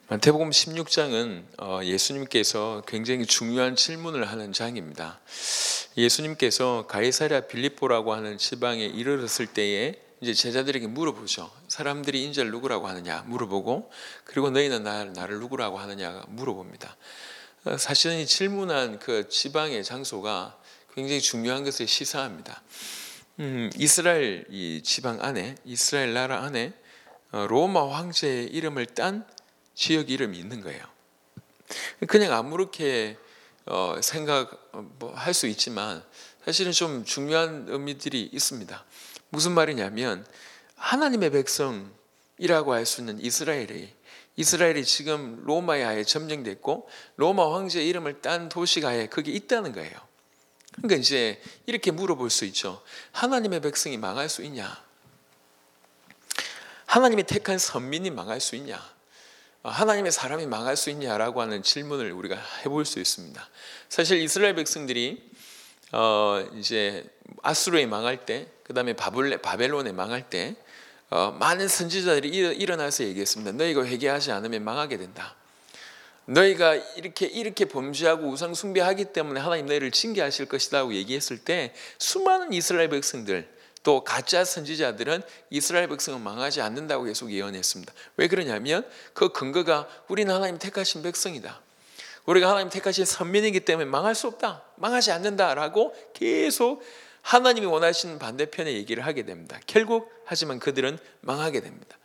마태복음 16장은 예수님께서 굉장히 중요한 질문을 하는 장입니다. 예수님께서 가이사랴 빌립보라고 하는 지방에 이르렀을 때에 이제 제자들에게 물어보죠. 사람들이 인자를 누구라고 하느냐 물어보고, 그리고 너희는 나를 누구라고 하느냐 물어봅니다. 사실은 이 질문한 그 지방의 장소가 굉장히 중요한 것을 시사합니다. 이스라엘 이 지방 안에, 이스라엘 나라 안에 로마 황제의 이름을 딴 지역 이름이 있는 거예요. 그냥 아무렇게 생각할 수 있지만 사실은 좀 중요한 의미들이 있습니다. 무슨 말이냐면, 하나님의 백성이라고 할 수 있는 이스라엘이 지금 로마의 하에 점령됐고 로마 황제의 이름을 딴 도시가 아예 거기 있다는 거예요. 그러니까 이제 이렇게 물어볼 수 있죠. 하나님의 백성이 망할 수 있냐? 하나님이 택한 선민이 망할 수 있냐? 하나님의 사람이 망할 수 있냐라고 하는 질문을 우리가 해볼 수 있습니다. 사실 이스라엘 백성들이 이제 아수르에 망할 때, 그 다음에 바벨론에 망할 때 많은 선지자들이 일어나서 얘기했습니다. 너희가 회개하지 않으면 망하게 된다. 너희가 이렇게 범죄하고 우상 숭배하기 때문에 하나님 너희를 징계하실 것이라고 얘기했을 때, 수많은 이스라엘 백성들, 또 가짜 선지자들은 이스라엘 백성은 망하지 않는다고 계속 예언했습니다. 왜 그러냐면 그 근거가 우리는 하나님 택하신 백성이다, 우리가 하나님 택하신 선민이기 때문에 망할 수 없다, 망하지 않는다라고 계속 하나님이 원하시는 반대편의 얘기를 하게 됩니다. 결국 하지만 그들은 망하게 됩니다.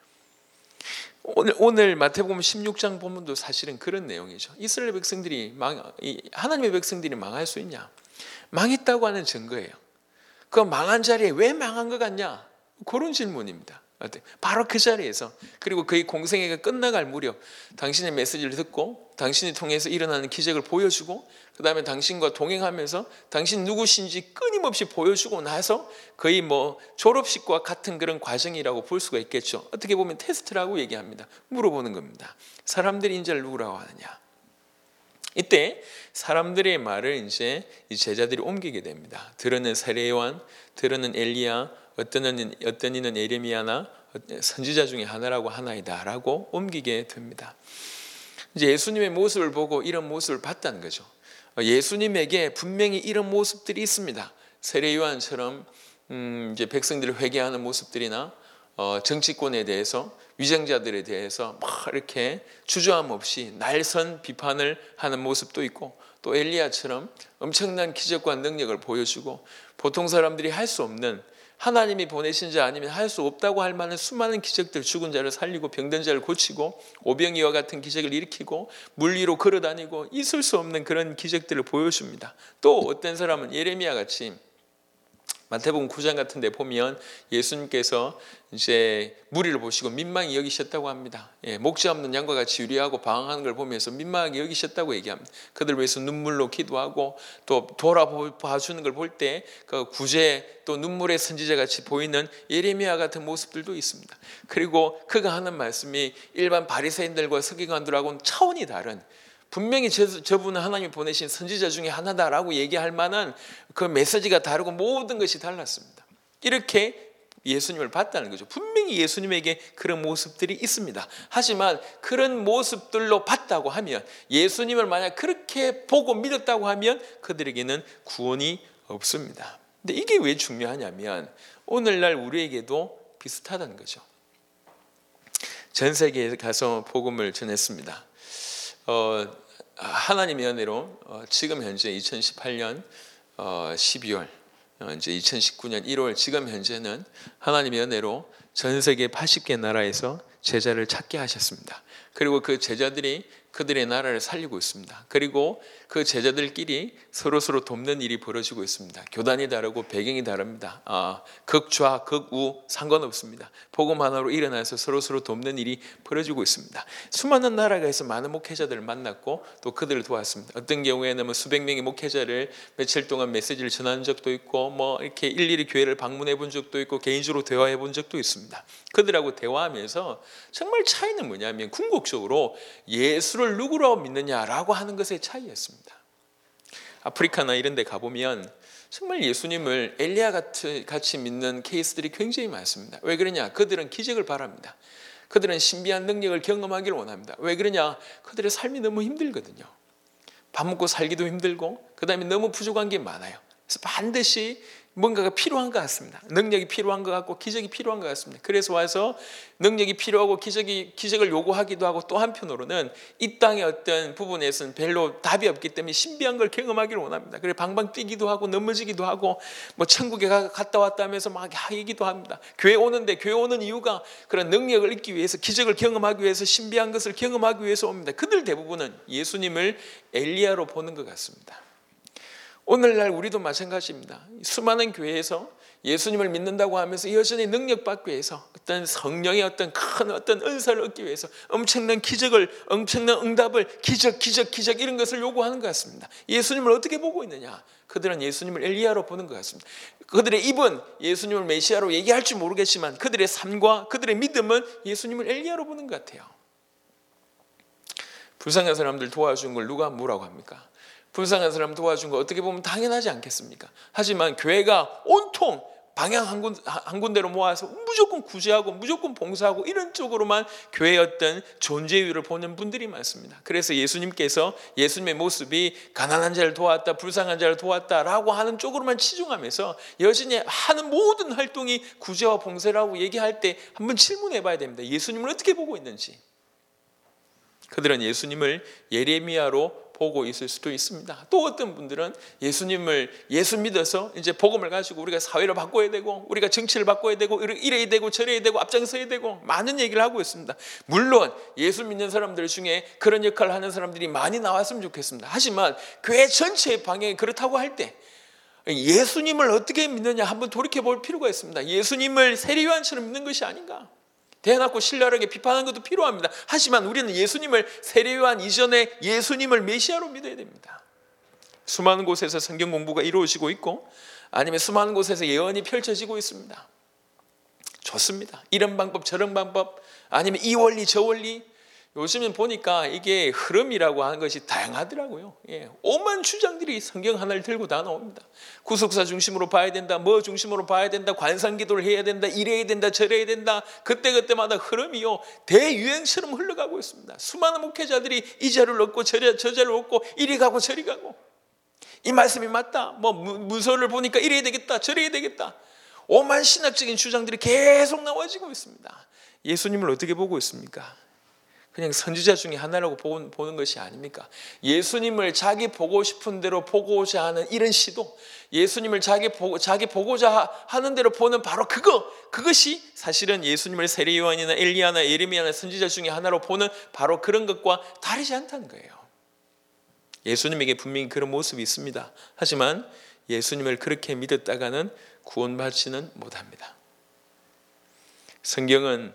오늘 마태복음 16장 본문도 사실은 그런 내용이죠. 이스라엘 백성들이 하나님의 백성들이 망할 수 있냐? 망했다고 하는 증거예요. 그 망한 자리에 왜 망한 것 같냐? 그런 질문입니다. 바로 그 자리에서, 그리고 그의 공생애가 끝나갈 무렵 당신의 메시지를 듣고 당신이 통해서 일어나는 기적을 보여주고, 그 다음에 당신과 동행하면서 당신 누구신지 끊임없이 보여주고 나서 거의 졸업식과 같은 그런 과정이라고 볼 수가 있겠죠. 어떻게 보면 테스트라고 얘기합니다. 물어보는 겁니다. 사람들이 인자를 누구라고 하느냐? 이때 사람들의 말을 이제 이 제자들이 옮기게 됩니다. 들으는 세례 요한, 들으는 엘리야, 어떤 이는 예레미야나 선지자 중에 하나라고 하나이다라고 옮기게 됩니다. 이제 예수님의 모습을 보고 이런 모습을 봤다는 거죠. 예수님에게 분명히 이런 모습들이 있습니다. 세례 요한처럼 이제 백성들을 회개하는 모습들이나 정치권에 대해서, 위정자들에 대해서 막 이렇게 주저함 없이 날선 비판을 하는 모습도 있고, 또 엘리야처럼 엄청난 기적과 능력을 보여주고 보통 사람들이 할 수 없는, 하나님이 보내신 자 아니면 할 수 없다고 할 만한 수많은 기적들, 죽은 자를 살리고 병든 자를 고치고 오병이와 같은 기적을 일으키고 물 위로 걸어다니고 있을 수 없는 그런 기적들을 보여줍니다. 또 어떤 사람은 예레미야 같이, 마태복음 9장 같은 데 보면 예수님께서 이제 무리를 보시고 민망히 여기셨다고 합니다. 목자 없는 양과 같이 유리하고 방황하는 걸 보면서 민망하게 여기셨다고 얘기합니다. 그들 위해서 눈물로 기도하고 또 돌아봐주는 걸 볼 때 그 구제, 또 눈물의 선지자 같이 보이는 예레미야 같은 모습들도 있습니다. 그리고 그가 하는 말씀이 일반 바리새인들과 서기관들하고는 차원이 다른, 분명히 저분은 하나님이 보내신 선지자 중에 하나다라고 얘기할 만한 그 메시지가 다르고 모든 것이 달랐습니다. 이렇게 예수님을 봤다는 거죠. 분명히 예수님에게 그런 모습들이 있습니다. 하지만 그런 모습들로 봤다고 하면, 예수님을 만약 그렇게 보고 믿었다고 하면 그들에게는 구원이 없습니다. 근데 이게 왜 중요하냐면 오늘날 우리에게도 비슷하다는 거죠. 전 세계에 가서 복음을 전했습니다. 하나님의 은혜로 지금 현재 2018년 12월, 이제 2019년 1월, 지금 현재는 하나님의 은혜로 전 세계 80개 나라에서 제자를 찾게 하셨습니다. 그리고 그 제자들이 그들의 나라를 살리고 있습니다. 그리고 그 제자들끼리 서로 돕는 일이 벌어지고 있습니다. 교단이 다르고 배경이 다릅니다. 극좌 극우 상관없습니다. 복음 하나로 일어나서 서로 돕는 일이 벌어지고 있습니다. 수많은 나라에서 많은 목회자들을 만났고 또 그들을 도왔습니다. 어떤 경우에는 수백 명의 목회자를 며칠 동안 메시지를 전한 적도 있고, 이렇게 일일이 교회를 방문해 본 적도 있고, 개인적으로 대화해 본 적도 있습니다. 그들하고 대화하면서 정말 차이는 뭐냐면 궁극적으로 예수를 누구라고 믿느냐라고 하는 것의 차이였습니다. 아프리카나 이런 데 가보면 정말 예수님을 엘리야 같이 믿는 케이스들이 굉장히 많습니다. 왜 그러냐? 그들은 기적을 바랍니다. 그들은 신비한 능력을 경험하기를 원합니다. 왜 그러냐? 그들의 삶이 너무 힘들거든요. 밥 먹고 살기도 힘들고 그 다음에 너무 부족한 게 많아요. 그래서 반드시 뭔가가 필요한 것 같습니다. 능력이 필요한 것 같고 기적이 필요한 것 같습니다. 그래서 와서 능력이 필요하고 기적을 요구하기도 하고, 또 한편으로는 이 땅의 어떤 부분에서는 별로 답이 없기 때문에 신비한 걸 경험하기를 원합니다. 그래서 방방 뛰기도 하고 넘어지기도 하고 뭐 천국에 갔다 왔다 하면서 막 얘기도 합니다. 교회 오는 이유가 그런 능력을 얻기 위해서, 기적을 경험하기 위해서, 신비한 것을 경험하기 위해서 옵니다. 그들 대부분은 예수님을 엘리야로 보는 것 같습니다. 오늘날 우리도 마찬가지입니다. 수많은 교회에서 예수님을 믿는다고 하면서 여전히 능력받기 위해서, 어떤 성령의 어떤 큰 은사를 얻기 위해서 엄청난 기적을, 엄청난 응답을, 기적 이런 것을 요구하는 것 같습니다. 예수님을 어떻게 보고 있느냐? 그들은 예수님을 엘리야로 보는 것 같습니다. 그들의 입은 예수님을 메시아로 얘기할 줄 모르겠지만 그들의 삶과 그들의 믿음은 예수님을 엘리야로 보는 것 같아요. 불쌍한 사람들 도와준 걸 누가 뭐라고 합니까? 불쌍한 사람 도와준 거 어떻게 보면 당연하지 않겠습니까? 하지만 교회가 온통 방향 한 군데로 모아서 무조건 구제하고 무조건 봉사하고 이런 쪽으로만 교회의 어떤 존재의를 보는 분들이 많습니다. 그래서 예수님께서 예수님의 모습이 가난한 자를 도왔다, 불쌍한 자를 도왔다라고 하는 쪽으로만 치중하면서 여전히 하는 모든 활동이 구제와 봉사라고 얘기할 때 한번 질문해 봐야 됩니다. 예수님을 어떻게 보고 있는지. 그들은 예수님을 예레미야로 보고 있을 수도 있습니다. 또 어떤 분들은 예수 믿어서 이제 복음을 가지고 우리가 사회를 바꿔야 되고, 우리가 정치를 바꿔야 되고, 이래야 되고 저래야 되고 앞장서야 되고 많은 얘기를 하고 있습니다. 물론 예수 믿는 사람들 중에 그런 역할을 하는 사람들이 많이 나왔으면 좋겠습니다. 하지만 교회 전체의 방향이 그렇다고 할 때 예수님을 어떻게 믿느냐 한번 돌이켜 볼 필요가 있습니다. 예수님을 세례요한처럼 믿는 것이 아닌가? 대놓고 신랄하게 비판하는 것도 필요합니다. 하지만 우리는 예수님을 세례요한 이전에 예수님을 메시아로 믿어야 됩니다. 수많은 곳에서 성경 공부가 이루어지고 있고, 아니면 수많은 곳에서 예언이 펼쳐지고 있습니다. 좋습니다. 이런 방법 저런 방법, 아니면 이 원리 저 원리. 요즘은 보니까 이게 흐름이라고 하는 것이 다양하더라고요. 오만 주장들이 성경 하나를 들고 다 나옵니다. 구속사 중심으로 봐야 된다, 뭐 중심으로 봐야 된다, 관상기도를 해야 된다, 이래야 된다, 저래야 된다. 그때마다 흐름이요 대유행처럼 흘러가고 있습니다. 수많은 목회자들이 이 자를 얻고 저 자를 얻고 이리 가고 저리 가고, 이 말씀이 맞다, 뭐 문서를 보니까 이래야 되겠다, 저래야 되겠다. 오만 신학적인 주장들이 계속 나와지고 있습니다. 예수님을 어떻게 보고 있습니까? 그냥 선지자 중에 하나라고 보는 것이 아닙니까? 예수님을 자기 보고 싶은 대로 보고자 하는 이런 시도, 예수님을 자기 보고자 하는 대로 보는 바로 그것이 사실은 예수님을 세례요한이나 엘리야나 예레미야나 선지자 중에 하나로 보는 바로 그런 것과 다르지 않다는 거예요. 예수님에게 분명히 그런 모습이 있습니다. 하지만 예수님을 그렇게 믿었다가는 구원받지는 못합니다. 성경은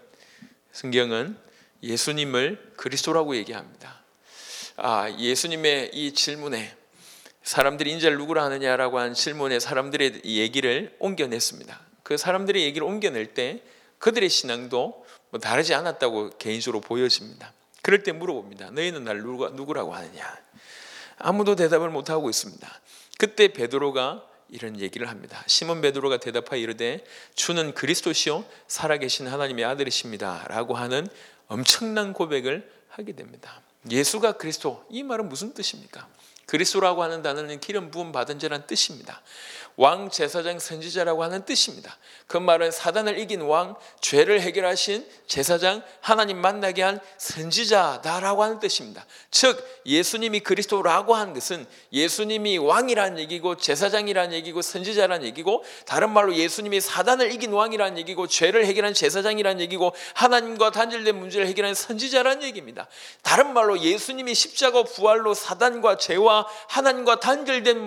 예수님을 그리스도라고 얘기합니다. 예수님의 이 질문에, 사람들이 인자를 누구라 하느냐라고 하는 질문에 사람들의 얘기를 옮겨냈습니다. 그 사람들의 얘기를 옮겨낼 때 그들의 신앙도 뭐 다르지 않았다고 개인적으로 보여집니다. 그럴 때 물어봅니다. 너희는 나를 누구라고 하느냐? 아무도 대답을 못하고 있습니다. 그때 베드로가 이런 얘기를 합니다. 시몬 베드로가 대답하여 이르되 주는 그리스도시요 살아계신 하나님의 아들이십니다 라고 하는 엄청난 고백을 하게 됩니다. 예수가 그리스도, 이 말은 무슨 뜻입니까? 그리스도라고 하는 단어는 기름 부음 받은 자라는 뜻입니다. 왕, 제사장, 선지자라고 하는 뜻입니다. 그 말은 사단을 이긴 왕, 죄를 해결하신 제사장, 하나님 만나게 한 선지자다라고 하는 뜻입니다. 즉 예수님이 그리스도라고 하는 것은 예수님이 왕이라는 얘기고, 제사장이라는 얘기고, 선지자라는 얘기고, 다른 말로 예수님이 사단을 이긴 왕이라는 얘기고, 죄를 해결한 제사장이라는 얘기고, 하나님과 단절된 문제를 해결한 선지자라는 얘기입니다. 다른 말로 예수님이 십자가 부활로 사단과 죄와 하나님과 단절된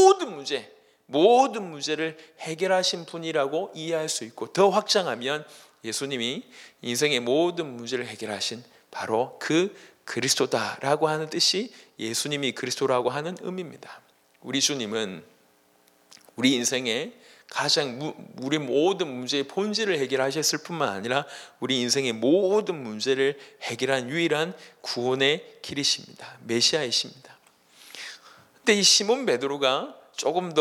모든 문제를 해결하신 분이라고 이해할 수 있고, 더 확장하면 예수님이 인생의 모든 문제를 해결하신 바로 그 그리스도다라고 하는 뜻이 예수님이 그리스도라고 하는 의미입니다. 우리 주님은 우리 인생의 우리 모든 문제의 본질을 해결하셨을 뿐만 아니라 우리 인생의 모든 문제를 해결한 유일한 구원의 길이십니다. 메시아이십니다. 근데 이 시몬 베드로가 조금 더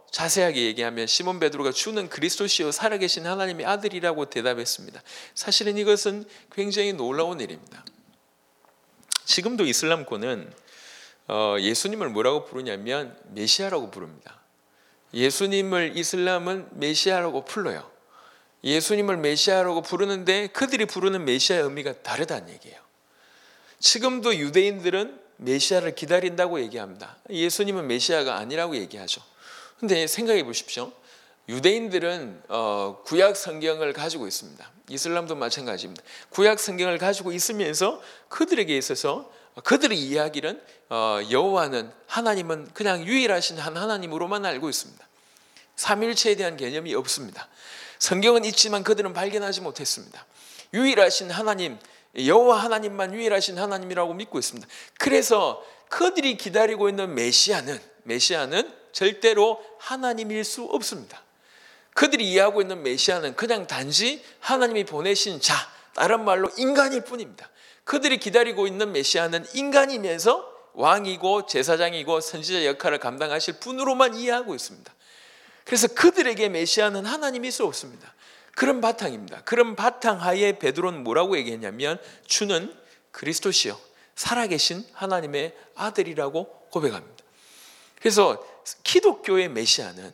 자세하게 얘기하면 시몬 베드로가 주는 그리스도시요 살아계신 하나님의 아들이라고 대답했습니다. 사실은 이것은 굉장히 놀라운 일입니다. 지금도 이슬람권은 예수님을 뭐라고 부르냐면 메시아라고 부릅니다. 예수님을 이슬람은 메시아라고 불러요. 예수님을 메시아라고 부르는데 그들이 부르는 메시아의 의미가 다르다는 얘기예요. 지금도 유대인들은 메시아를 기다린다고 얘기합니다. 예수님은 메시아가 아니라고 얘기하죠. 근데 생각해 보십시오. 유대인들은 구약 성경을 가지고 있습니다. 이슬람도 마찬가지입니다. 구약 성경을 가지고 있으면서 그들에게 있어서 그들의 이야기는 여호와는 하나님은 그냥 유일하신 한 하나님으로만 알고 있습니다. 삼위일체에 대한 개념이 없습니다. 성경은 있지만 그들은 발견하지 못했습니다. 유일하신 하나님, 여호와 하나님만 유일하신 하나님이라고 믿고 있습니다. 그래서 그들이 기다리고 있는 메시아는 절대로 하나님일 수 없습니다. 그들이 이해하고 있는 메시아는 그냥 단지 하나님이 보내신 자, 다른 말로 인간일 뿐입니다. 그들이 기다리고 있는 메시아는 인간이면서 왕이고 제사장이고 선지자 역할을 감당하실 분으로만 이해하고 있습니다. 그래서 그들에게 메시아는 하나님일 수 없습니다. 그런 바탕입니다. 그런 바탕 하에 베드로는 뭐라고 얘기했냐면 주는 그리스도시요 살아계신 하나님의 아들이라고 고백합니다. 그래서 기독교의 메시아는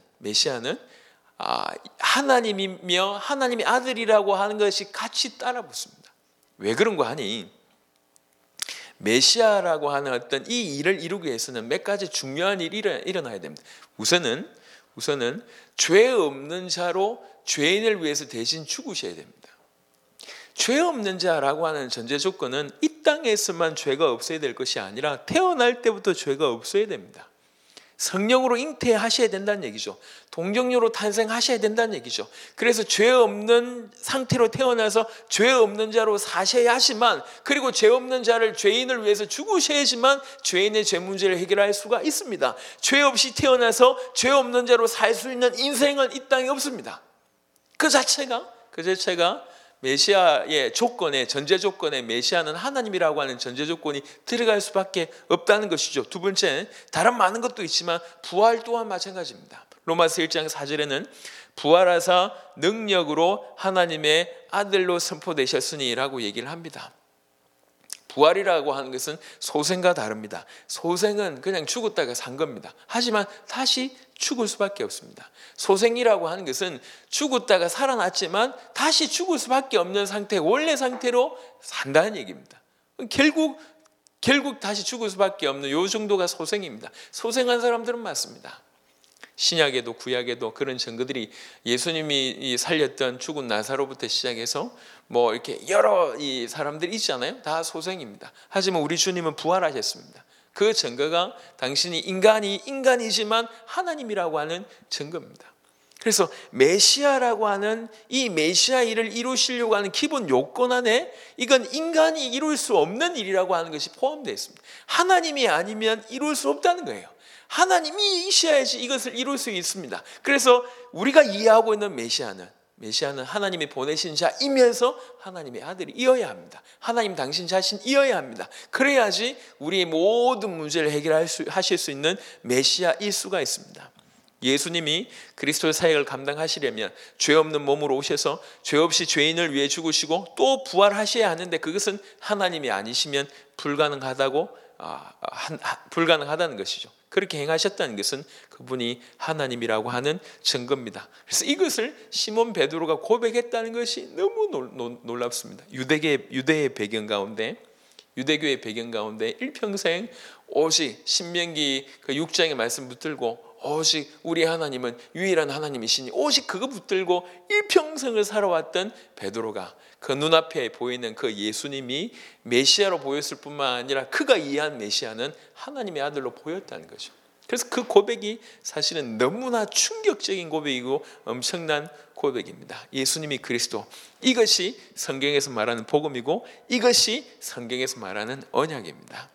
하나님이며 하나님의 아들이라고 하는 것이 같이 따라붙습니다. 왜 그런가 하니 메시아라고 하는 어떤 이 일을 이루기 위해서는 몇 가지 중요한 일이 일어나야 됩니다. 우선은 죄 없는 자로 죄인을 위해서 대신 죽으셔야 됩니다. 죄 없는 자라고 하는 전제 조건은 이 땅에서만 죄가 없어야 될 것이 아니라 태어날 때부터 죄가 없어야 됩니다. 성령으로 잉태하셔야 된다는 얘기죠. 동정녀로 탄생하셔야 된다는 얘기죠. 그래서 죄 없는 상태로 태어나서 죄 없는 자로 사셔야 하지만, 그리고 죄 없는 자를 죄인을 위해서 죽으셔야지만 죄인의 죄 문제를 해결할 수가 있습니다. 죄 없이 태어나서 죄 없는 자로 살 수 있는 인생은 이 땅에 없습니다. 그 자체가 메시아의 조건에, 전제 조건에 메시아는 하나님이라고 하는 전제 조건이 들어갈 수밖에 없다는 것이죠. 두 번째, 다른 많은 것도 있지만 부활 또한 마찬가지입니다. 로마서 1장 4절에는 부활하사 능력으로 하나님의 아들로 선포되셨으니 라고 얘기를 합니다. 부활이라고 하는 것은 소생과 다릅니다. 소생은 그냥 죽었다가 산 겁니다. 하지만 다시 죽을 수밖에 없습니다. 소생이라고 하는 것은 죽었다가 살아났지만 다시 죽을 수밖에 없는 상태, 원래 상태로 산다는 얘기입니다. 결국 다시 죽을 수밖에 없는 요 정도가 소생입니다. 소생한 사람들은 많습니다. 신약에도 구약에도 그런 증거들이, 예수님이 살렸던 죽은 나사로부터 시작해서 뭐 이렇게 여러 이 사람들이 있잖아요. 다 소생입니다. 하지만 우리 주님은 부활하셨습니다. 그 증거가 당신이 인간이지만 하나님이라고 하는 증거입니다. 그래서 메시아라고 하는 이 메시아 일을 이루시려고 하는 기본 요건 안에 이건 인간이 이룰 수 없는 일이라고 하는 것이 포함되어 있습니다. 하나님이 아니면 이룰 수 없다는 거예요. 하나님이셔야지 이것을 이룰 수 있습니다. 그래서 우리가 이해하고 있는 메시아는 하나님이 보내신 자이면서 하나님의 아들이어야 합니다. 하나님 당신 자신이어야 합니다. 그래야지 우리의 모든 문제를 해결하실 수 있는 메시아일 수가 있습니다. 예수님이 그리스도의 사역을 감당하시려면 죄 없는 몸으로 오셔서 죄 없이 죄인을 위해 죽으시고 또 부활하셔야 하는데, 그것은 하나님이 아니시면 불가능하다는 것이죠. 그렇게 행하셨다는 것은 그분이 하나님이라고 하는 증거입니다. 그래서 이것을 시몬 베드로가 고백했다는 것이 너무 놀랍습니다. 유대의 배경 가운데, 유대교의 배경 가운데 일평생 오직 신명기 그 6장의 말씀 붙들고 오직 우리 하나님은 유일한 하나님이시니 오직 그거 붙들고 일평생을 살아왔던 베드로가 그 눈앞에 보이는 그 예수님이 메시아로 보였을 뿐만 아니라 그가 이해한 메시아는 하나님의 아들로 보였다는 거죠. 그래서 그 고백이 사실은 너무나 충격적인 고백이고 엄청난 고백입니다. 예수님이 그리스도, 이것이 성경에서 말하는 복음이고 이것이 성경에서 말하는 언약입니다.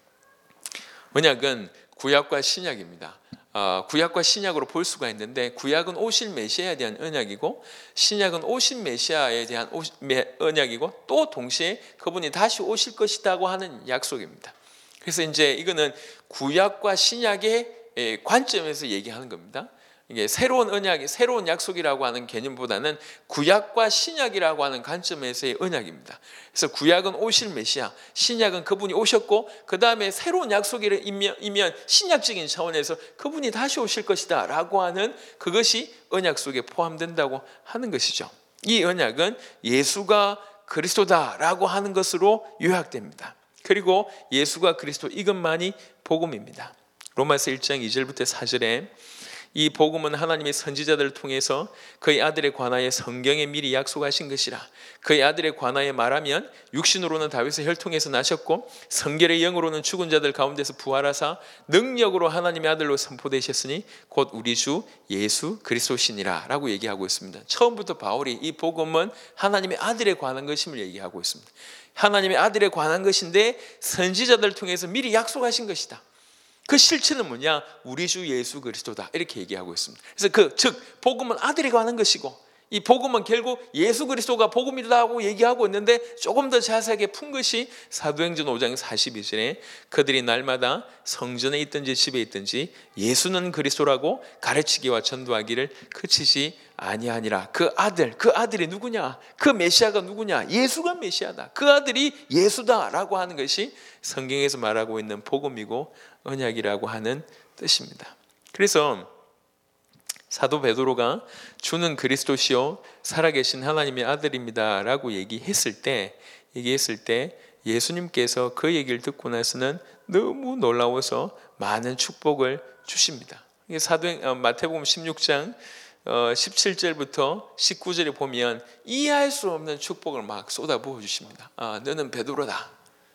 언약은 구약과 신약입니다. 구약과 신약으로 볼 수가 있는데, 구약은 오실 메시아에 대한 언약이고 신약은 오신 메시아에 대한 언약이고 또 동시에 그분이 다시 오실 것이라고 하는 약속입니다. 그래서 이제 이거는 구약과 신약의 관점에서 얘기하는 겁니다. 이게 새로운 언약이 새로운 약속이라고 하는 개념보다는 구약과 신약이라고 하는 관점에서의 언약입니다. 그래서 구약은 오실 메시아, 신약은 그분이 오셨고 그 다음에 새로운 약속이면 신약적인 차원에서 그분이 다시 오실 것이다 라고 하는 그것이 언약 속에 포함된다고 하는 것이죠. 이 언약은 예수가 그리스도다라고 하는 것으로 요약됩니다. 그리고 예수가 그리스도 이것만이 복음입니다. 로마서 1장 2절부터 4절에 이 복음은 하나님의 선지자들을 통해서 그의 아들에 관하여 성경에 미리 약속하신 것이라. 그의 아들에 관하여 말하면 육신으로는 다윗의 혈통에서 나셨고 성결의 영으로는 죽은 자들 가운데서 부활하사 능력으로 하나님의 아들로 선포되셨으니 곧 우리 주 예수 그리스도시니라 라고 얘기하고 있습니다. 처음부터 바울이 이 복음은 하나님의 아들에 관한 것임을 얘기하고 있습니다. 하나님의 아들에 관한 것인데 선지자들을 통해서 미리 약속하신 것이다. 그 실체는 뭐냐? 우리 주 예수 그리스도다 이렇게 얘기하고 있습니다. 그래서 즉 복음은 아들에 관한 것이고 이 복음은 결국 예수 그리스도가 복음이라고 얘기하고 있는데 조금 더 자세하게 푼 것이 사도행전 5장 42절에 그들이 날마다 성전에 있든지 집에 있든지 예수는 그리스도라고 가르치기와 전도하기를 그치지 아니하니라. 그 아들이 누구냐? 그 메시아가 누구냐? 예수가 메시아다. 그 아들이 예수다라고 하는 것이 성경에서 말하고 있는 복음이고 언약이라고 하는 뜻입니다. 그래서 사도 베드로가 주는 그리스도시요 살아계신 하나님의 아들입니다 라고 얘기했을 때 예수님께서 그 얘기를 듣고 나서는 너무 놀라워서 많은 축복을 주십니다. 마태복음 16장 17절부터 19절에 보면 이해할 수 없는 축복을 막 쏟아부어 주십니다. 너는 베드로다.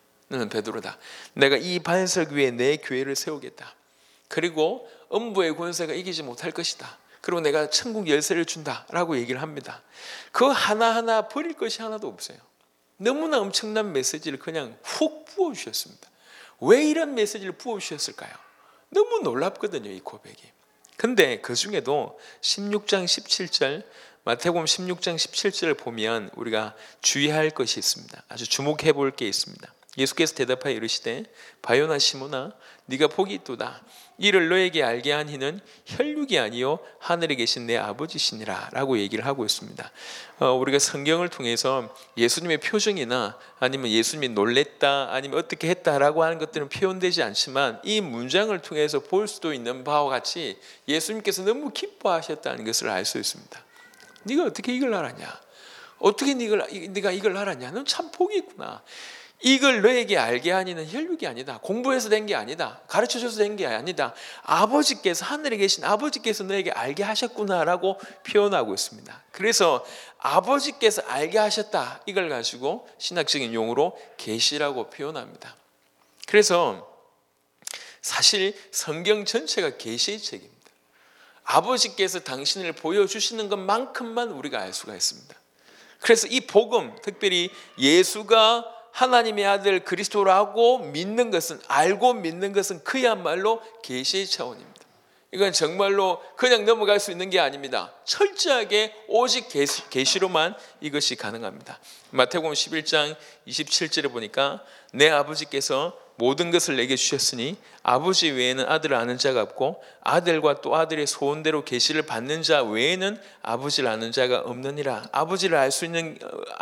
내가 이 반석 위에 내 교회를 세우겠다. 그리고 음부의 권세가 이기지 못할 것이다. 그리고 내가 천국 열쇠를 준다라고 얘기를 합니다. 그 하나하나 버릴 것이 하나도 없어요. 너무나 엄청난 메시지를 그냥 훅 부어주셨습니다. 왜 이런 메시지를 부어주셨을까요? 너무 놀랍거든요, 이 고백이. 근데 그 중에도 16장 17절 마태복음 16장 17절을 보면 우리가 주의할 것이 있습니다. 아주 주목해 볼 게 있습니다. 예수께서 대답하여 이르시되 바요나 시몬아 네가 복이 있도다. 이를 너에게 알게 한 이는 혈육이 아니요 하늘에 계신 내 아버지시니라 라고 얘기를 하고 있습니다. 우리가 성경을 통해서 예수님의 표정이나 아니면 예수님이 놀랬다 아니면 어떻게 했다라고 하는 것들은 표현되지 않지만 이 문장을 통해서 볼 수도 있는 바와 같이 예수님께서 너무 기뻐하셨다는 것을 알 수 있습니다. 네가 어떻게 이걸 알았냐? 어떻게 네가 이걸 알았냐? 넌 참 복이 있구나. 이걸 너에게 알게 하니는 혈육이 아니다. 공부해서 된 게 아니다. 가르쳐줘서 된 게 아니다. 아버지께서 하늘에 계신 아버지께서 너에게 알게 하셨구나라고 표현하고 있습니다. 그래서 아버지께서 알게 하셨다. 이걸 가지고 신학적인 용어로 계시라고 표현합니다. 그래서 사실 성경 전체가 계시의 책입니다. 아버지께서 당신을 보여주시는 것만큼만 우리가 알 수가 있습니다. 그래서 이 복음, 특별히 예수가 하나님의 아들 그리스도라고 믿는 것은, 알고 믿는 것은 그야말로 계시의 차원입니다. 이건 정말로 그냥 넘어갈 수 있는 게 아닙니다. 철저하게 오직 계시로만 이것이 가능합니다. 마태복음 11장 27절에 보니까 내 아버지께서 모든 것을 내게 주셨으니 아버지 외에는 아들을 아는 자가 없고 아들과 또 아들의 소원대로 계시를 받는 자 외에는 아버지를 아는 자가 없느니라. 아버지를 알 수 있는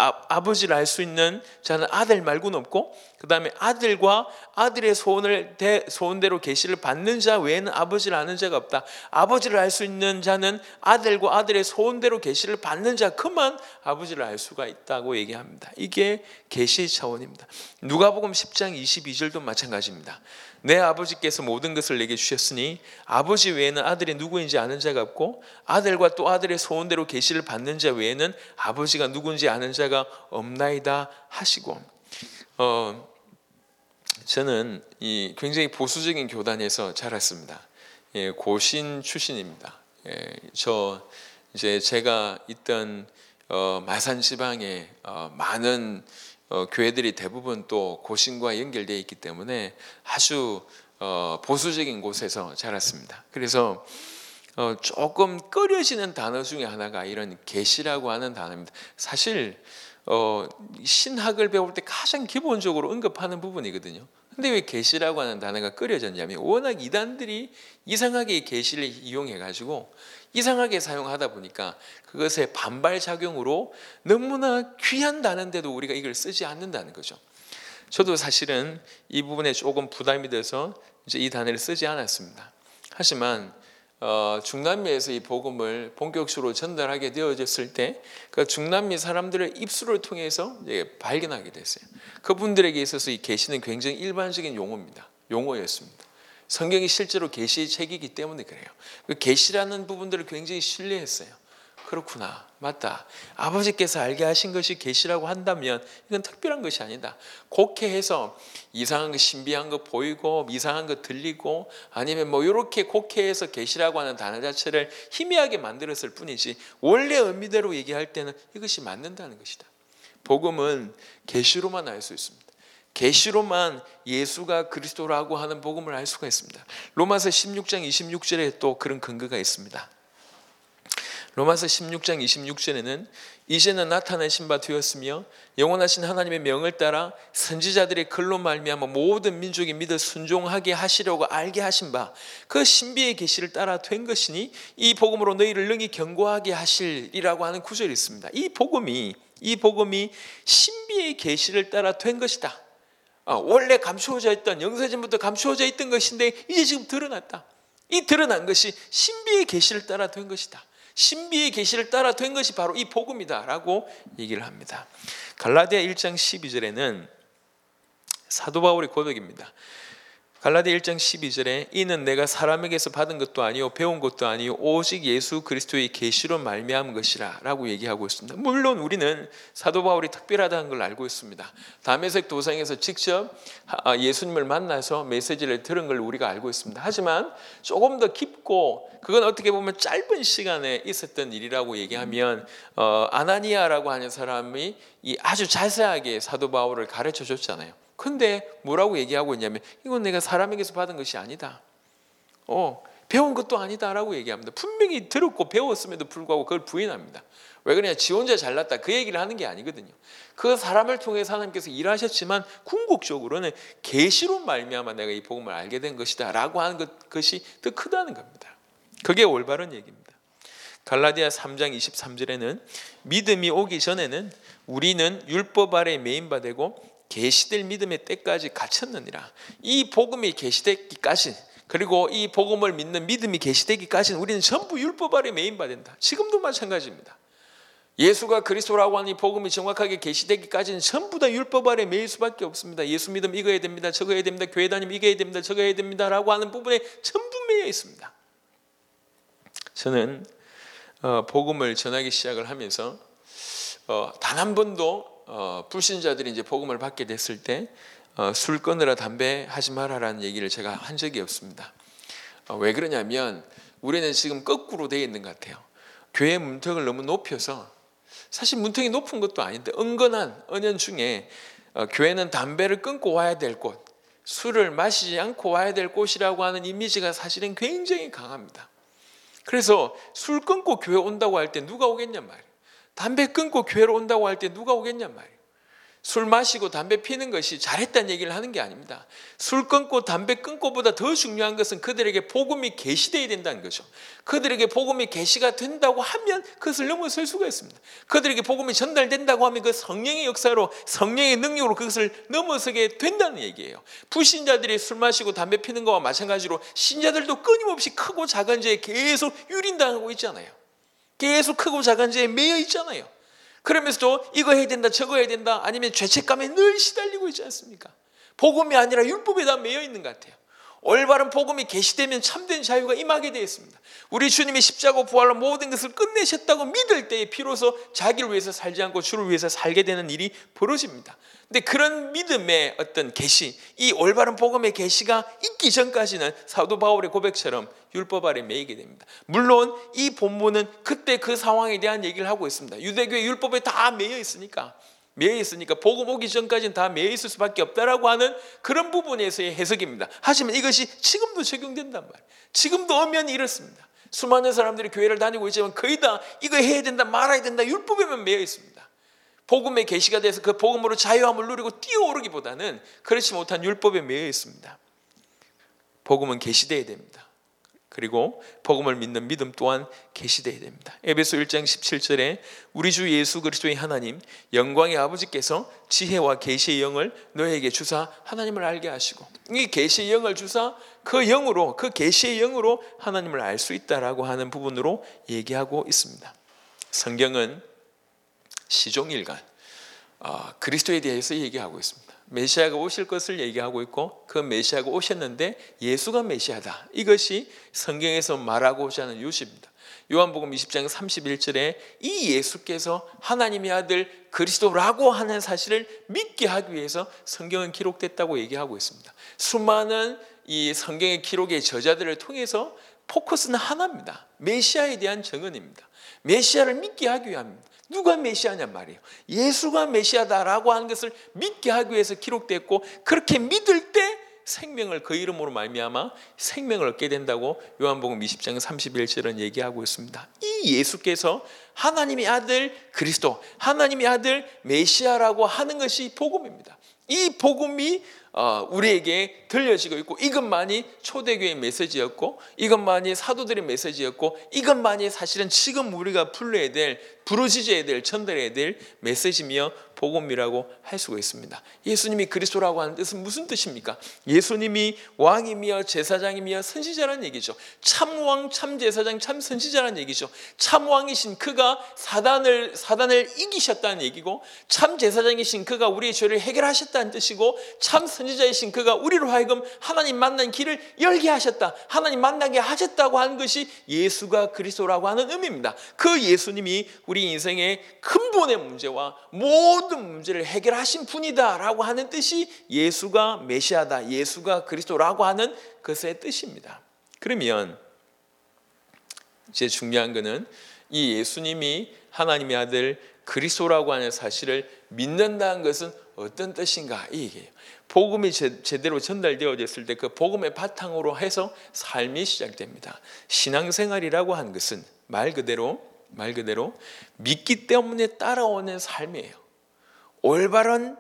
자는 아들 말고는 없고, 그 다음에 아들과 아들의 소원대로 계시를 받는 자 외에는 아버지를 아는 자가 없다. 아버지를 알 수 있는 자는 아들과 아들의 소원대로 계시를 받는 자 그만 아버지를 알 수가 있다고 얘기합니다. 이게 계시 차원입니다. 누가복음 10장 22절도 마찬가지입니다. 내 아버지께서 모든 것을 내게 주셨으니 아버지 외에는 아들이 누구인지 아는 자가 없고 아들과 또 아들의 소원대로 계시를 받는 자 외에는 아버지가 누구인지 아는 자가 없나이다 하시고, 저는 이 굉장히 보수적인 교단에서 자랐습니다. 고신 출신입니다. 제가 있던 마산 지방에 많은 교회들이 대부분 또 고신과 연결되어 있기 때문에 아주 보수적인 곳에서 자랐습니다. 그래서 조금 꺼려지는 단어 중에 하나가 이런 계시라고 하는 단어입니다. 사실 신학을 배울 때 가장 기본적으로 언급하는 부분이거든요. 근데 왜 계시라고 하는 단어가 꺼려졌냐면 워낙 이단들이 이상하게 계시를 이용해 가지고 이상하게 사용하다 보니까 그것의 반발 작용으로 너무나 귀한 단어인데도 우리가 이걸 쓰지 않는다는 거죠. 저도 사실은 이 부분에 조금 부담이 돼서 이제 이 단어를 쓰지 않았습니다. 하지만 중남미에서 이 복음을 본격적으로 전달하게 되어졌을 때 그 중남미 사람들의 입술을 통해서 발견하게 됐어요. 그분들에게 있어서 이 계시는 굉장히 일반적인 용어였습니다. 성경이 실제로 계시의 책이기 때문에 그래요. 그 계시라는 부분들을 굉장히 신뢰했어요. 그렇구나, 맞다. 아버지께서 알게 하신 것이 계시라고 한다면 이건 특별한 것이 아니다. 곡해해서 이상한 거, 신비한 거 보이고 이상한 거 들리고 아니면 뭐 이렇게 곡해해서 계시라고 하는 단어 자체를 희미하게 만들었을 뿐이지 원래 의미대로 얘기할 때는 이것이 맞는다는 것이다. 복음은 계시로만 알 수 있습니다. 계시로만 예수가 그리스도라고 하는 복음을 알 수가 있습니다. 로마서 16장 26절에 또 그런 근거가 있습니다. 로마서 16장 26절에는 이제는 나타나신 바 되었으며 영원하신 하나님의 명을 따라 선지자들의 글로 말미암아 모든 민족이 믿어 순종하게 하시려고 알게 하신 바 그 신비의 계시를 따라 된 것이니 이 복음으로 너희를 능히 견고하게 하시리라고 하는 구절이 있습니다. 이 복음이 신비의 계시를 따라 된 것이다. 원래 감추어져 있던, 영세전부터 감추어져 있던 것인데 이제 지금 드러났다. 이 드러난 것이 신비의 계시를 따라 된 것이다. 신비의 계시를 따라 된 것이 바로 이 복음이다라고 얘기를 합니다. 갈라디아 1장 12절에는 사도 바울의 고백입니다. 갈라디아 1장 12절에 이는 내가 사람에게서 받은 것도 아니요 배운 것도 아니요 오직 예수 그리스도의 계시로 말미암은 것이라 라고 얘기하고 있습니다. 물론 우리는 사도 바울이 특별하다는 걸 알고 있습니다. 다메섹 도상에서 직접 예수님을 만나서 메시지를 들은 걸 우리가 알고 있습니다. 하지만 조금 더 깊고 그건 어떻게 보면 짧은 시간에 있었던 일이라고 얘기하면 아나니아라고 하는 사람이 아주 자세하게 사도 바울을 가르쳐 줬잖아요. 근데 뭐라고 얘기하고 있냐면 이건 내가 사람에게서 받은 것이 아니다. 배운 것도 아니다 라고 얘기합니다. 분명히 들었고 배웠음에도 불구하고 그걸 부인합니다. 왜 그러냐, 지 혼자 잘났다 그 얘기를 하는 게 아니거든요. 그 사람을 통해서 하나님께서 일하셨지만 궁극적으로는 계시로 말미암아 내가 이 복음을 알게 된 것이다 라고 하는 것이 더 크다는 겁니다. 그게 올바른 얘기입니다. 갈라디아 3장 23절에는 믿음이 오기 전에는 우리는 율법 아래 매인바 되고 계시될 믿음의 때까지 갇혔느니라. 이 복음이 계시되기까지, 그리고 이 복음을 믿는 믿음이 계시되기까지는 우리는 전부 율법 아래 매인받는다. 지금도 마찬가지입니다. 예수가 그리스도라고 하는 이 복음이 정확하게 계시되기까지는 전부 다 율법 아래 매일 수밖에 없습니다. 예수 믿으면 이거 해야 됩니다, 저거 해야 됩니다, 교회 다니면 이거 해야 됩니다, 저거 해야 됩니다 라고 하는 부분에 전부 매여 있습니다. 저는 복음을 전하기 시작을 하면서 단 한 번도 불신자들이 이제 복음을 받게 됐을 때 술 끊으라 담배 하지 마라라는 얘기를 제가 한 적이 없습니다. 왜 그러냐면 우리는 지금 거꾸로 되어 있는 것 같아요. 교회 문턱을 너무 높여서, 사실 문턱이 높은 것도 아닌데 은근한 은연중에 교회는 담배를 끊고 와야 될 곳, 술을 마시지 않고 와야 될 곳이라고 하는 이미지가 사실은 굉장히 강합니다. 그래서 술 끊고 교회 온다고 할 때 누가 오겠냔 말이에요. 담배 끊고 교회로 온다고 할 때 누가 오겠냔 말이에요. 술 마시고 담배 피는 것이 잘했다는 얘기를 하는 게 아닙니다. 술 끊고 담배 끊고보다 더 중요한 것은 그들에게 복음이 계시되어야 된다는 거죠. 그들에게 복음이 계시가 된다고 하면 그것을 넘어설 수가 있습니다. 그들에게 복음이 전달된다고 하면 그 성령의 역사로, 성령의 능력으로 그것을 넘어서게 된다는 얘기예요. 불신자들이 술 마시고 담배 피는 것과 마찬가지로 신자들도 끊임없이 크고 작은 죄에 계속 유린당하고 있잖아요. 계속 크고 작은 죄에 매여 있잖아요. 그러면서도 이거 해야 된다, 저거 해야 된다, 아니면 죄책감에 늘 시달리고 있지 않습니까? 복음이 아니라 율법에 다 매여 있는 것 같아요. 올바른 복음이 계시되면 참된 자유가 임하게 되어 있습니다. 우리 주님이 십자가 부활로 모든 것을 끝내셨다고 믿을 때에 비로소 자기를 위해서 살지 않고 주를 위해서 살게 되는 일이 벌어집니다. 근데 그런 믿음의 어떤 계시, 이 올바른 복음의 계시가 있기 전까지는 사도 바울의 고백처럼 율법 아래 매이게 됩니다. 물론 이 본문은 그때 그 상황에 대한 얘기를 하고 있습니다. 유대교의 율법에 다 매여 있으니까 복음 오기 전까지는 다 매여 있을 수밖에 없다라고 하는 그런 부분에서의 해석입니다. 하지만 이것이 지금도 적용된단 말이에요. 지금도 엄연히 이렇습니다. 수많은 사람들이 교회를 다니고 있지만 거의 다 이거 해야 된다, 말아야 된다, 율법에만 매여 있습니다. 복음의 계시가 돼서 그 복음으로 자유함을 누리고 뛰어오르기보다는 그렇지 못한 율법에 매여 있습니다. 복음은 계시되어야 됩니다. 그리고 복음을 믿는 믿음 또한 계시되어야 됩니다. 에베소 1장 17절에 우리 주 예수 그리스도의 하나님 영광의 아버지께서 지혜와 계시의 영을 너에게 주사 하나님을 알게 하시고, 이 계시의 영을 주사 그 영으로, 그 계시의 영으로 하나님을 알 수 있다라고 하는 부분으로 얘기하고 있습니다. 성경은 시종일관 그리스도에 대해서 얘기하고 있습니다. 메시아가 오실 것을 얘기하고 있고, 그 메시아가 오셨는데 예수가 메시아다, 이것이 성경에서 말하고자 하는 요지입니다. 요한복음 20장 31절에 이 예수께서 하나님의 아들 그리스도라고 하는 사실을 믿게 하기 위해서 성경은 기록됐다고 얘기하고 있습니다. 수많은 이 성경의 기록의 저자들을 통해서 포커스는 하나입니다. 메시아에 대한 증언입니다. 메시아를 믿게 하기 위함입니다. 누가 메시아냐 말이에요. 예수가 메시아다라고 하는 것을 믿게 하기 위해서 기록됐고, 그렇게 믿을 때 생명을, 그 이름으로 말미암아 생명을 얻게 된다고 요한복음 20장 31절은 얘기하고 있습니다. 이 예수께서 하나님의 아들 그리스도, 하나님의 아들 메시아라고 하는 것이 복음입니다. 이 복음이 우리에게 들려지고 있고, 이것만이 초대교회의 메시지였고, 이것만이 사도들의 메시지였고, 이것만이 사실은 지금 우리가 불러야 될, 부르짖어야 될, 전달해야 될 메시지며 복음이라고 할 수가 있습니다. 예수님이 그리스도라고 하는 뜻은 무슨 뜻입니까? 예수님이 왕이며 제사장이며 선지자라는 얘기죠. 참왕, 참제사장, 참선지자라는 얘기죠. 참왕이신 그가 사단을 이기셨다는 얘기고, 참제사장이신 그가 우리의 죄를 해결하셨다는 뜻이고, 참선지자이신 그가 우리로 하여금 하나님 만난 길을 열게 하셨다, 하나님 만나게 하셨다고 하는 것이 예수가 그리스도라고 하는 의미입니다. 그 예수님이 우리 인생의 근본의 문제와 모든 문제를 해결하신 분이다라고 하는 뜻이 예수가 메시아다, 예수가 그리스도라고 하는 것의 뜻입니다. 그러면 이제 중요한 것은 이 예수님이 하나님의 아들 그리스도라고 하는 사실을 믿는다는 것은 어떤 뜻인가, 이 얘기예요. 복음이 제대로 전달되어졌을 때 그 복음의 바탕으로 해서 삶이 시작됩니다. 신앙생활이라고 하는 것은 말 그대로 믿기 때문에 따라오는 삶이에요. 올바른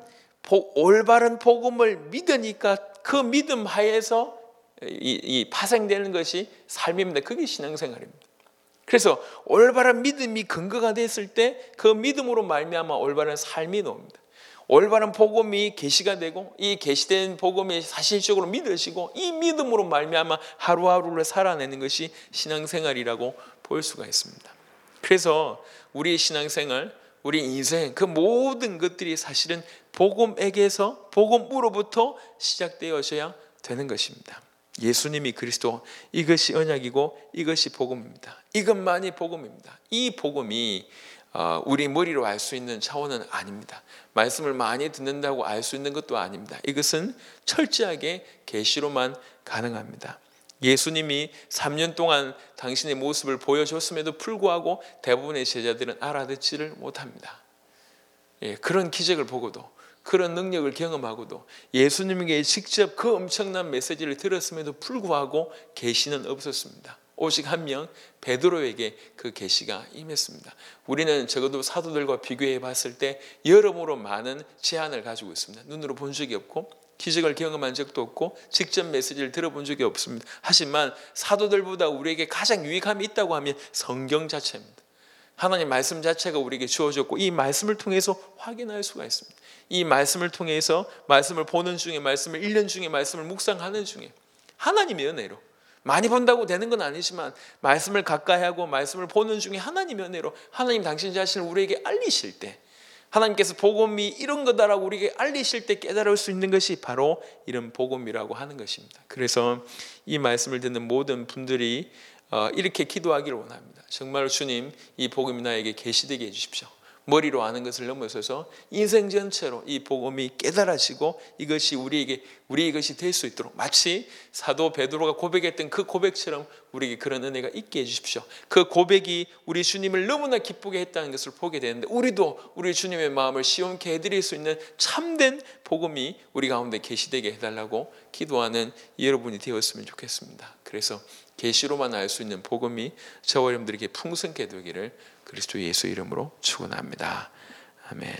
복음을 믿으니까 그 믿음 하에서 이 파생되는 것이 삶입니다. 그게 신앙생활입니다. 그래서 올바른 믿음이 근거가 됐을 때 그 믿음으로 말미암아 올바른 삶이 나옵니다. 올바른 복음이 계시가 되고, 이 계시된 복음이 사실적으로 믿어지고, 이 믿음으로 말미암아 하루하루를 살아내는 것이 신앙생활이라고 볼 수가 있습니다. 그래서 우리의 신앙생활, 우리 인생, 그 모든 것들이 사실은 복음에게서, 복음으로부터 시작되어져야 되는 것입니다. 예수님이 그리스도, 이것이 언약이고 이것이 복음입니다. 이것만이 복음입니다. 이 복음이 우리 머리로 알 수 있는 차원은 아닙니다. 말씀을 많이 듣는다고 알 수 있는 것도 아닙니다. 이것은 철저하게 계시로만 가능합니다. 예수님이 3년 동안 당신의 모습을 보여줬음에도 불구하고 대부분의 제자들은 알아듣지를 못합니다. 그런 기적을 보고도, 그런 능력을 경험하고도, 예수님에게 직접 그 엄청난 메시지를 들었음에도 불구하고 계시는 없었습니다. 오직 한 명, 베드로에게 그 계시가 임했습니다. 우리는 적어도 사도들과 비교해 봤을 때 여러모로 많은 제한을 가지고 있습니다. 눈으로 본 적이 없고, 기적을 경험한 적도 없고, 직접 메시지를 들어본 적이 없습니다. 하지만 사도들보다 우리에게 가장 유익함이 있다고 하면 성경 자체입니다. 하나님 말씀 자체가 우리에게 주어졌고, 이 말씀을 통해서 확인할 수가 있습니다. 이 말씀을 통해서, 말씀을 보는 중에, 말씀을 읽는 중에, 말씀을 묵상하는 중에 하나님의 은혜로, 많이 본다고 되는 건 아니지만 말씀을 가까이 하고 말씀을 보는 중에 하나님의 은혜로 하나님 당신 자신을 우리에게 알리실 때, 하나님께서 복음이 이런 거다라고 우리에게 알리실 때 깨달을 수 있는 것이 바로 이런 복음이라고 하는 것입니다. 그래서 이 말씀을 듣는 모든 분들이 이렇게 기도하기를 원합니다. 정말 주님, 이 복음이 나에게 계시되게 해주십시오. 머리로 아는 것을 넘어서서 인생 전체로 이 복음이 깨달아지고 이것이 우리의 것이 될 수 있도록, 마치 사도 베드로가 고백했던 그 고백처럼 우리에게 그런 은혜가 있게 해주십시오. 그 고백이 우리 주님을 너무나 기쁘게 했다는 것을 보게 되는데, 우리도 우리 주님의 마음을 시원케 해드릴 수 있는 참된 복음이 우리 가운데 계시되게 해달라고 기도하는 여러분이 되었으면 좋겠습니다. 그래서 계시로만 알 수 있는 복음이 저와 여러분들에게 풍성케 되기를 그리스도 예수 이름으로 축원합니다. 아멘.